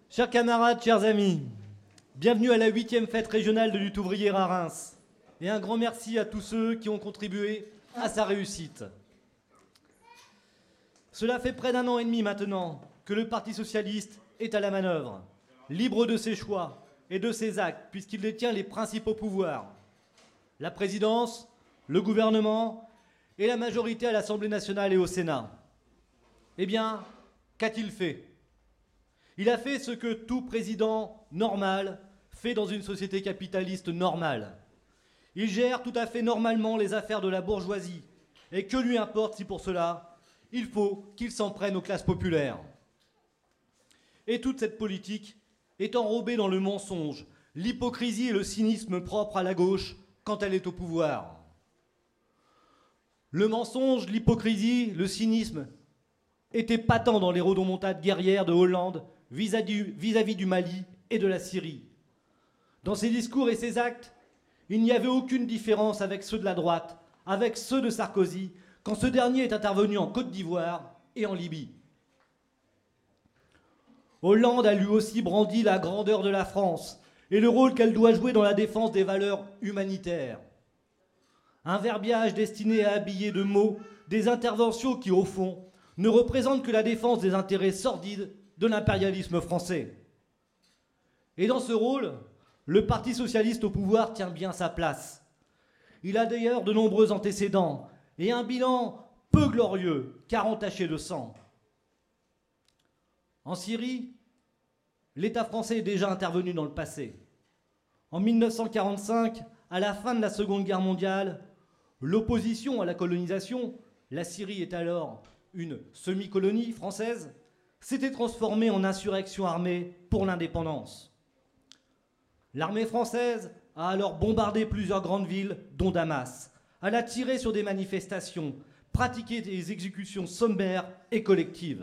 Chers camarades, chers amis, bienvenue à la 8e fête régionale de lutte ouvrière à Reims. Et un grand merci à tous ceux qui ont contribué à sa réussite. Cela fait près d'1 an et demi maintenant que le Parti socialiste est à la manœuvre, libre de ses choix et de ses actes, puisqu'il détient les principaux pouvoirs. La présidence, le gouvernement et la majorité à l'Assemblée nationale et au Sénat. Eh bien, qu'a-t-il fait ? Il a fait ce que tout président normal fait dans une société capitaliste normale. Il gère tout à fait normalement les affaires de la bourgeoisie. Et que lui importe si pour cela, il faut qu'il s'en prenne aux classes populaires. Et toute cette politique est enrobée dans le mensonge, l'hypocrisie et le cynisme propres à la gauche quand elle est au pouvoir. Le mensonge, l'hypocrisie, le cynisme étaient patents dans les rodomontades guerrières de Hollande vis-à-vis du Mali et de la Syrie. Dans ses discours et ses actes, il n'y avait aucune différence avec ceux de la droite, avec ceux de Sarkozy, quand ce dernier est intervenu en Côte d'Ivoire et en Libye. Hollande a lui aussi brandi la grandeur de la France et le rôle qu'elle doit jouer dans la défense des valeurs humanitaires. Un verbiage destiné à habiller de mots des interventions qui, au fond, ne représentent que la défense des intérêts sordides de l'impérialisme français. Et dans ce rôle, le Parti socialiste au pouvoir tient bien sa place. Il a d'ailleurs de nombreux antécédents et un bilan peu glorieux, car entaché de sang. En Syrie, l'État français est déjà intervenu dans le passé. En 1945, à la fin de la Seconde Guerre mondiale, l'opposition à la colonisation, la Syrie est alors une semi-colonie française, s'était transformée en insurrection armée pour l'indépendance. L'armée française a alors bombardé plusieurs grandes villes, dont Damas. Elle a tiré sur des manifestations, pratiqué des exécutions sommaires et collectives.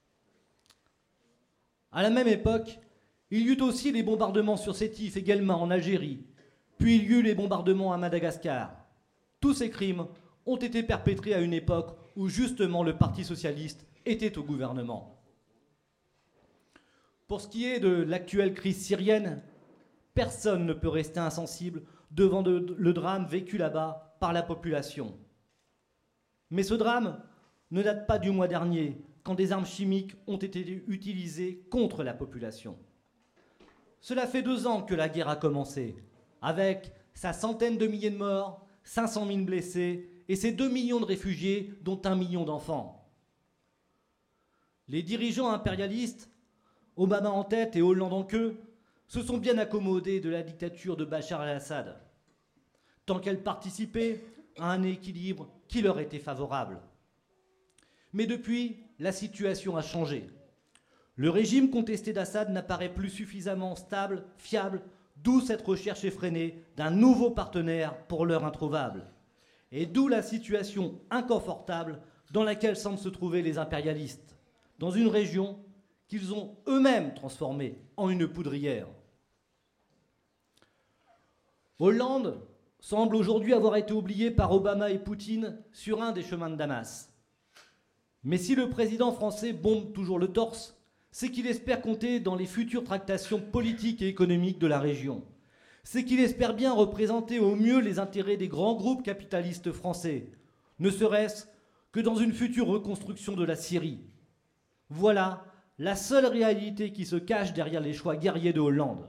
À la même époque, il y eut aussi les bombardements sur Sétif, également en Algérie. Puis il y eut les bombardements à Madagascar. Tous ces crimes ont été perpétrés à une époque où justement le Parti socialiste était au gouvernement. Pour ce qui est de l'actuelle crise syrienne, personne ne peut rester insensible devant le drame vécu là-bas par la population. Mais ce drame ne date pas du mois dernier, quand des armes chimiques ont été utilisées contre la population. Cela fait 2 ans que la guerre a commencé, avec sa centaine de milliers de morts, 500 000 blessés et ses 2 millions de réfugiés, dont 1 million d'enfants. Les dirigeants impérialistes, Obama en tête et Hollande en queue, se sont bien accommodés de la dictature de Bachar el-Assad, tant qu'elle participait à un équilibre qui leur était favorable. Mais depuis, la situation a changé. Le régime contesté d'Assad n'apparaît plus suffisamment stable, fiable, d'où cette recherche effrénée d'un nouveau partenaire pour l'heure introuvable. Et d'où la situation inconfortable dans laquelle semblent se trouver les impérialistes, dans une région qu'ils ont eux-mêmes transformée en une poudrière. Hollande semble aujourd'hui avoir été oublié par Obama et Poutine sur un des chemins de Damas. Mais si le président français bombe toujours le torse, c'est qu'il espère compter dans les futures tractations politiques et économiques de la région. C'est qu'il espère bien représenter au mieux les intérêts des grands groupes capitalistes français, ne serait-ce que dans une future reconstruction de la Syrie. Voilà la seule réalité qui se cache derrière les choix guerriers de Hollande.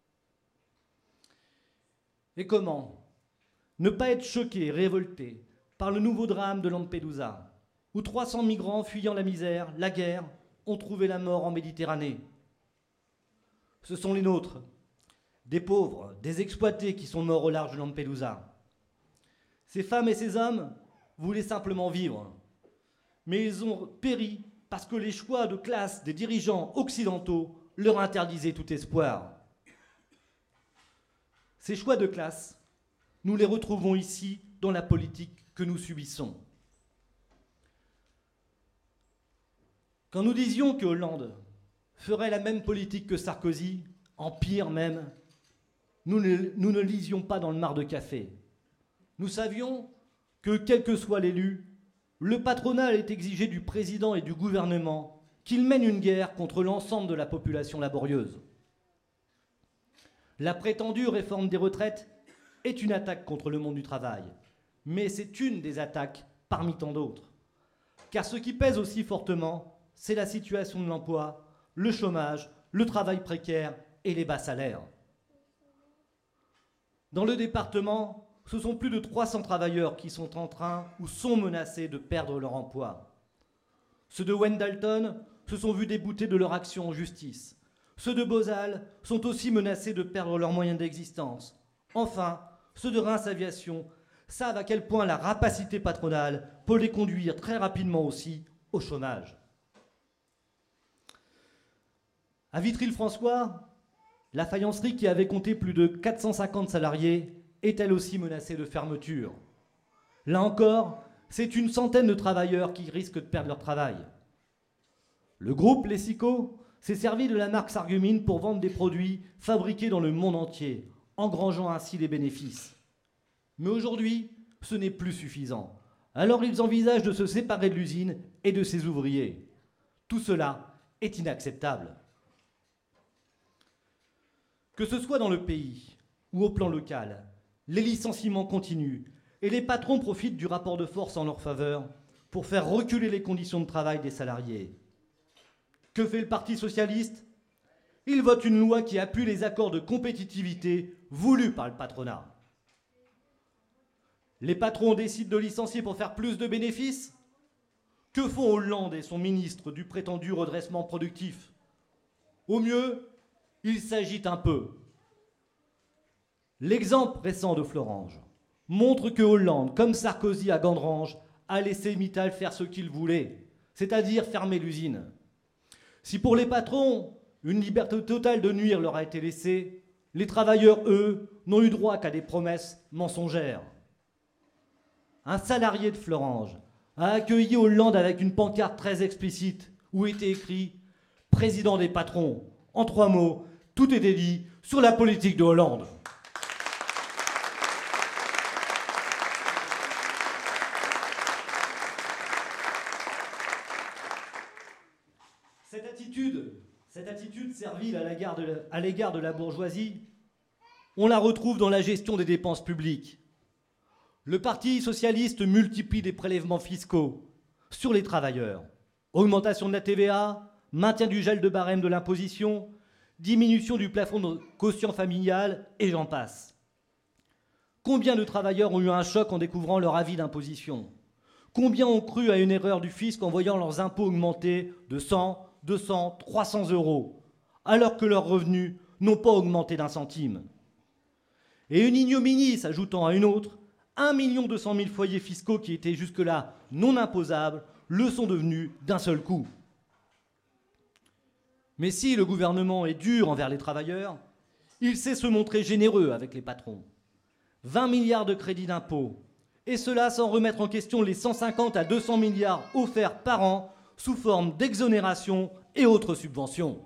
Et comment ne pas être choqué et révolté par le nouveau drame de Lampedusa, où 300 migrants fuyant la misère, la guerre, ont trouvé la mort en Méditerranée. Ce sont les nôtres, des pauvres, des exploités qui sont morts au large de Lampedusa. Ces femmes et ces hommes voulaient simplement vivre, mais ils ont péri parce que les choix de classe des dirigeants occidentaux leur interdisaient tout espoir. Ces choix de classe, nous les retrouvons ici dans la politique que nous subissons. Quand nous disions que Hollande ferait la même politique que Sarkozy, en pire même, nous ne lisions pas dans le marc de café. Nous savions que, quel que soit l'élu, le patronat allait exiger du président et du gouvernement qu'il mène une guerre contre l'ensemble de la population laborieuse. La prétendue réforme des retraites est une attaque contre le monde du travail, mais c'est une des attaques parmi tant d'autres. Car ce qui pèse aussi fortement, c'est la situation de l'emploi, le chômage, le travail précaire et les bas salaires. Dans le département, ce sont plus de 300 travailleurs qui sont en train ou sont menacés de perdre leur emploi. Ceux de Wendalton se sont vus déboutés de leur action en justice. Ceux de Bozal sont aussi menacés de perdre leurs moyens d'existence. Enfin, ceux de Reims Aviation savent à quel point la rapacité patronale peut les conduire très rapidement aussi au chômage. À Vitry-le-François, la faïencerie qui avait compté plus de 450 salariés est elle aussi menacée de fermeture. Là encore, c'est une centaine de travailleurs qui risquent de perdre leur travail. Le groupe Lessico s'est servi de la marque Sargumine pour vendre des produits fabriqués dans le monde entier, engrangeant ainsi des bénéfices. Mais aujourd'hui, ce n'est plus suffisant. Alors ils envisagent de se séparer de l'usine et de ses ouvriers. Tout cela est inacceptable. Que ce soit dans le pays ou au plan local, les licenciements continuent et les patrons profitent du rapport de force en leur faveur pour faire reculer les conditions de travail des salariés. Que fait le Parti socialiste? Il vote une loi qui appuie les accords de compétitivité voulus par le patronat. Les patrons décident de licencier pour faire plus de bénéfices? Que font Hollande et son ministre du prétendu redressement productif? Au mieux, ils s'agitent un peu. L'exemple récent de Florange montre que Hollande, comme Sarkozy à Gandrange, a laissé Mittal faire ce qu'il voulait, c'est-à-dire fermer l'usine. Si pour les patrons, une liberté totale de nuire leur a été laissée, les travailleurs, eux, n'ont eu droit qu'à des promesses mensongères. Un salarié de Florange a accueilli Hollande avec une pancarte très explicite où était écrit « Président des patrons ». En 3 mots, tout était dit sur la politique de Hollande. Cette attitude servile à l'égard de la bourgeoisie, on la retrouve dans la gestion des dépenses publiques. Le Parti socialiste multiplie des prélèvements fiscaux sur les travailleurs. Augmentation de la TVA, maintien du gel de barème de l'imposition, diminution du plafond de quotient familial, et j'en passe. Combien de travailleurs ont eu un choc en découvrant leur avis d'imposition? Combien ont cru à une erreur du fisc en voyant leurs impôts augmenter de 100, 200, 300 euros, alors que leurs revenus n'ont pas augmenté d'un centime? Et une ignominie s'ajoutant à une autre, 1 200 000 foyers fiscaux qui étaient jusque-là non imposables le sont devenus d'un seul coup. Mais si le gouvernement est dur envers les travailleurs, il sait se montrer généreux avec les patrons. 20 milliards de crédits d'impôt, et cela sans remettre en question les 150 à 200 milliards offerts par an sous forme d'exonération et autres subventions.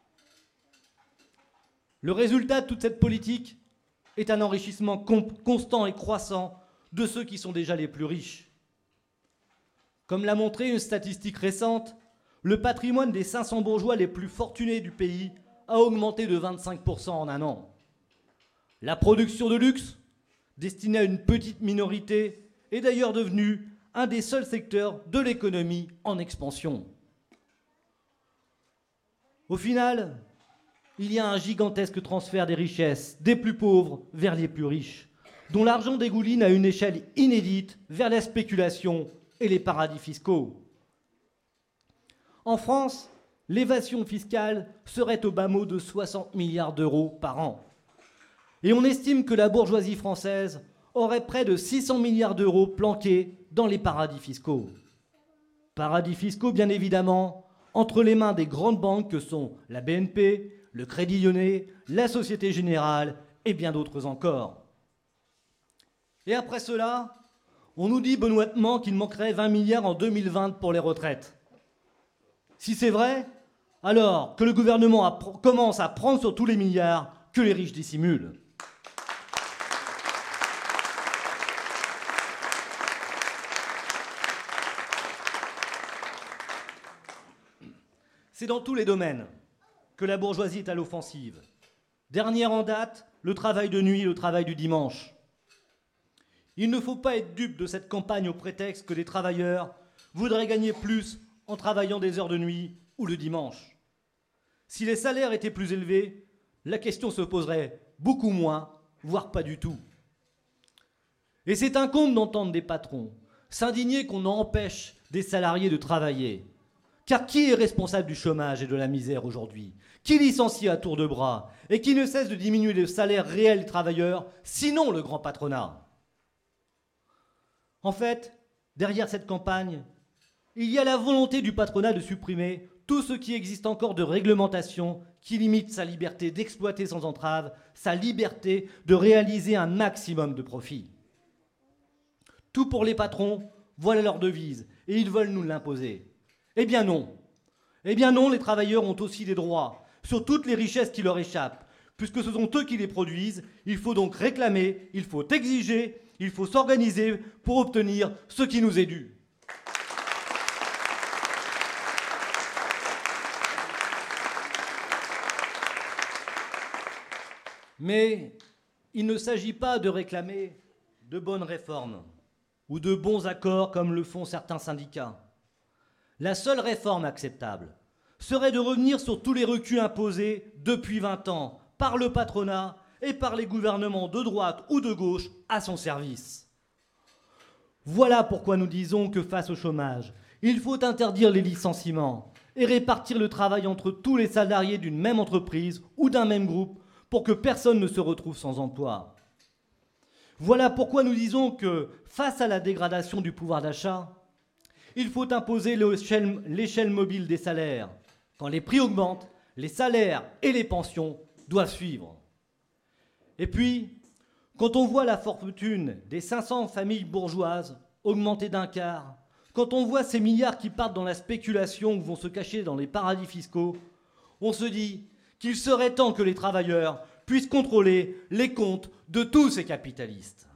Le résultat de toute cette politique est un enrichissement constant et croissant de ceux qui sont déjà les plus riches. Comme l'a montré une statistique récente, le patrimoine des 500 bourgeois les plus fortunés du pays a augmenté de 25% en un an. La production de luxe, destinée à une petite minorité, est d'ailleurs devenue un des seuls secteurs de l'économie en expansion. Au final, il y a un gigantesque transfert des richesses des plus pauvres vers les plus riches, dont l'argent dégouline à une échelle inédite vers la spéculation et les paradis fiscaux. En France, l'évasion fiscale serait au bas mot de 60 milliards d'euros par an. Et on estime que la bourgeoisie française aurait près de 600 milliards d'euros planqués dans les paradis fiscaux. Paradis fiscaux, bien évidemment, entre les mains des grandes banques que sont la BNP, le Crédit Lyonnais, la Société Générale et bien d'autres encore. Et après cela, on nous dit benoîtement qu'il manquerait 20 milliards en 2020 pour les retraites. Si c'est vrai, alors que le gouvernement commence à prendre sur tous les milliards que les riches dissimulent. C'est dans tous les domaines que la bourgeoisie est à l'offensive. Dernière en date, le travail de nuit, le travail du dimanche. Il ne faut pas être dupe de cette campagne au prétexte que les travailleurs voudraient gagner plus en travaillant des heures de nuit ou le dimanche. Si les salaires étaient plus élevés, la question se poserait beaucoup moins, voire pas du tout. Et c'est un comble d'entendre des patrons s'indigner qu'on empêche des salariés de travailler. Car qui est responsable du chômage et de la misère aujourd'hui? Qui licencie à tour de bras et qui ne cesse de diminuer le salaire réel des travailleurs, sinon le grand patronat? En fait, derrière cette campagne, il y a la volonté du patronat de supprimer tout ce qui existe encore de réglementation qui limite sa liberté d'exploiter sans entrave, sa liberté de réaliser un maximum de profit. Tout pour les patrons, voilà leur devise, et ils veulent nous l'imposer. Eh bien non. Eh bien non, les travailleurs ont aussi des droits sur toutes les richesses qui leur échappent. Puisque ce sont eux qui les produisent, il faut donc réclamer, il faut exiger, il faut s'organiser pour obtenir ce qui nous est dû. Mais il ne s'agit pas de réclamer de bonnes réformes ou de bons accords comme le font certains syndicats. La seule réforme acceptable serait de revenir sur tous les reculs imposés depuis 20 ans par le patronat et par les gouvernements de droite ou de gauche à son service. Voilà pourquoi nous disons que face au chômage, il faut interdire les licenciements et répartir le travail entre tous les salariés d'une même entreprise ou d'un même groupe pour que personne ne se retrouve sans emploi. Voilà pourquoi nous disons que, face à la dégradation du pouvoir d'achat, il faut imposer l'échelle mobile des salaires. Quand les prix augmentent, les salaires et les pensions doivent suivre. Et puis, quand on voit la fortune des 500 familles bourgeoises augmenter d'un quart, quand on voit ces milliards qui partent dans la spéculation ou vont se cacher dans les paradis fiscaux, on se dit qu'il serait temps que les travailleurs puissent contrôler les comptes de tous ces capitalistes.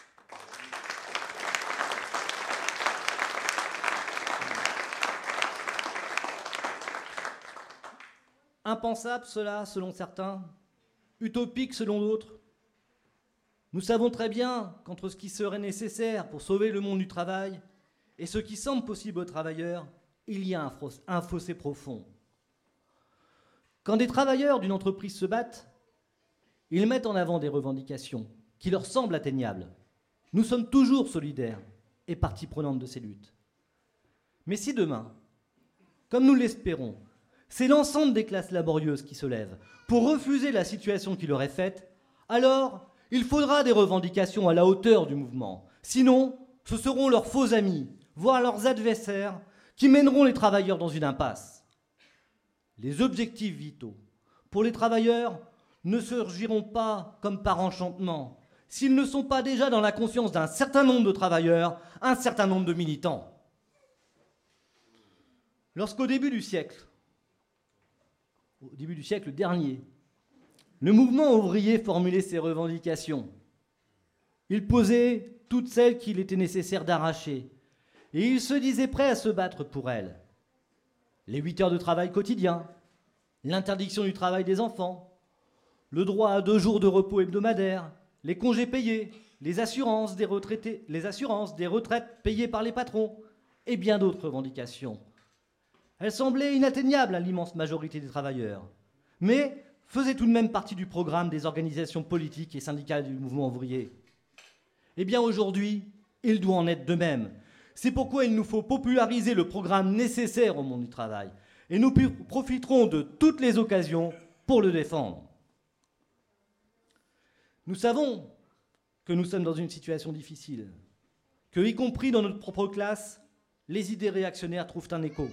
Impensable cela, selon certains, utopique selon d'autres. Nous savons très bien qu'entre ce qui serait nécessaire pour sauver le monde du travail et ce qui semble possible aux travailleurs, il y a un fossé profond. Quand des travailleurs d'une entreprise se battent, ils mettent en avant des revendications qui leur semblent atteignables. Nous sommes toujours solidaires et partie prenante de ces luttes. Mais si demain, comme nous l'espérons, c'est l'ensemble des classes laborieuses qui se lèvent pour refuser la situation qui leur est faite, alors il faudra des revendications à la hauteur du mouvement. Sinon, ce seront leurs faux amis, voire leurs adversaires, qui mèneront les travailleurs dans une impasse. Les objectifs vitaux pour les travailleurs ne surgiront pas comme par enchantement s'ils ne sont pas déjà dans la conscience d'un certain nombre de travailleurs, un certain nombre de militants. Lorsqu'au début du siècle dernier, le mouvement ouvrier formulait ses revendications, il posait toutes celles qu'il était nécessaire d'arracher et il se disait prêt à se battre pour elles. Les 8 heures de travail quotidien, l'interdiction du travail des enfants, le droit à 2 jours de repos hebdomadaires, les congés payés, les assurances des retraites payées par les patrons et bien d'autres revendications. Elles semblaient inatteignables à l'immense majorité des travailleurs, mais faisaient tout de même partie du programme des organisations politiques et syndicales du mouvement ouvrier. Eh bien aujourd'hui, il doit en être de même. C'est pourquoi il nous faut populariser le programme nécessaire au monde du travail. Et nous profiterons de toutes les occasions pour le défendre. Nous savons que nous sommes dans une situation difficile, que, y compris dans notre propre classe, les idées réactionnaires trouvent un écho.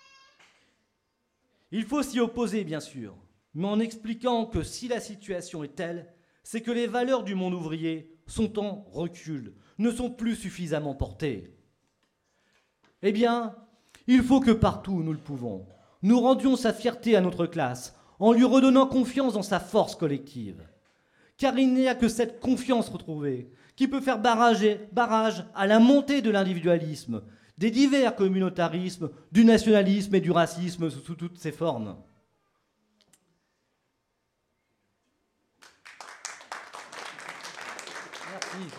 Il faut s'y opposer, bien sûr, mais en expliquant que si la situation est telle, c'est que les valeurs du monde ouvrier sont en recul, ne sont plus suffisamment portées. Eh bien, il faut que partout où nous le pouvons, nous rendions sa fierté à notre classe en lui redonnant confiance dans sa force collective. Car il n'y a que cette confiance retrouvée qui peut faire barrage à la montée de l'individualisme, des divers communautarismes, du nationalisme et du racisme sous toutes ses formes. Merci.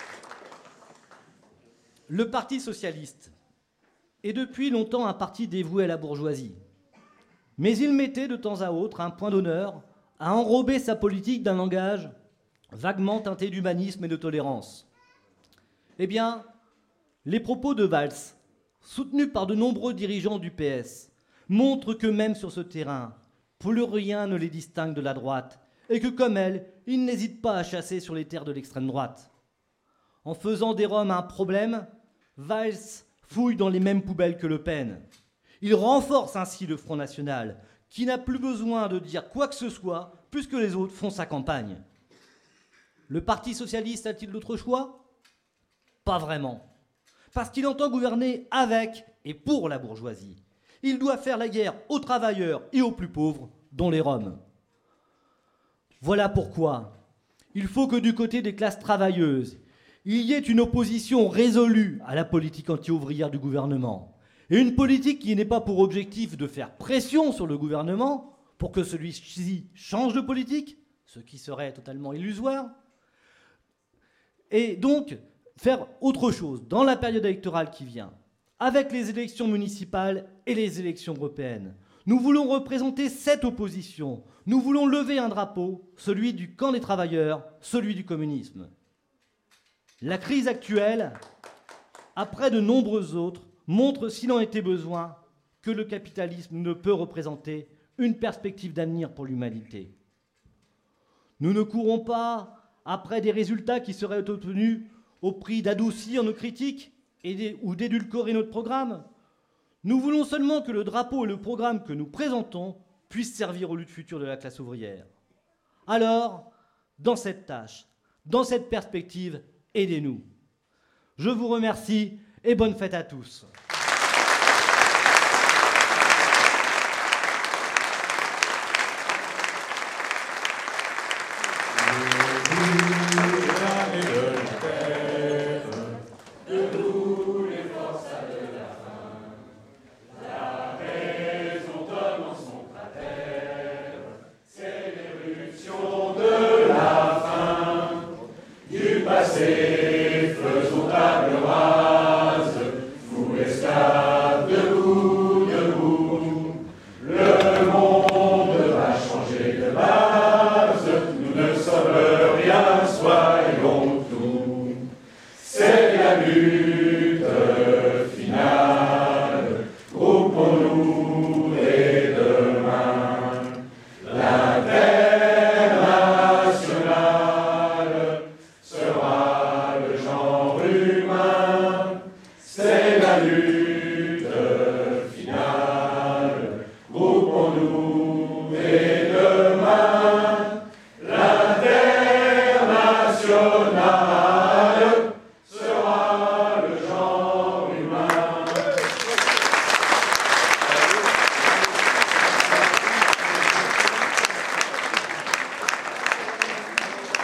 Le Parti socialiste est depuis longtemps un parti dévoué à la bourgeoisie. Mais il mettait de temps à autre un point d'honneur à enrober sa politique d'un langage vaguement teinté d'humanisme et de tolérance. Eh bien, les propos de Valls, soutenus par de nombreux dirigeants du PS, montrent que même sur ce terrain, plus rien ne les distingue de la droite, et que comme elle, ils n'hésitent pas à chasser sur les terres de l'extrême droite. En faisant des Roms un problème, Valls fouille dans les mêmes poubelles que Le Pen. Il renforce ainsi le Front National, qui n'a plus besoin de dire quoi que ce soit, puisque les autres font sa campagne. Le Parti socialiste a-t-il d'autre choix ? Pas vraiment. Parce qu'il entend gouverner avec et pour la bourgeoisie. Il doit faire la guerre aux travailleurs et aux plus pauvres, dont les Roms. Voilà pourquoi il faut que du côté des classes travailleuses, il y ait une opposition résolue à la politique anti-ouvrière du gouvernement. Et une politique qui n'ait pas pour objectif de faire pression sur le gouvernement pour que celui-ci change de politique, ce qui serait totalement illusoire, et donc faire autre chose dans la période électorale qui vient, avec les élections municipales et les élections européennes. Nous voulons représenter cette opposition. Nous voulons lever un drapeau, celui du camp des travailleurs, celui du communisme. La crise actuelle, après de nombreuses autres, montre, s'il en était besoin, que le capitalisme ne peut représenter une perspective d'avenir pour l'humanité. Nous ne courons pas après des résultats qui seraient obtenus au prix d'adoucir nos critiques ou d'édulcorer notre programme. Nous voulons seulement que le drapeau et le programme que nous présentons puissent servir aux luttes futures de la classe ouvrière. Alors, dans cette tâche, dans cette perspective, aidez-nous. Je vous remercie et bonne fête à tous. Sera le genre humain, c'est la lutte.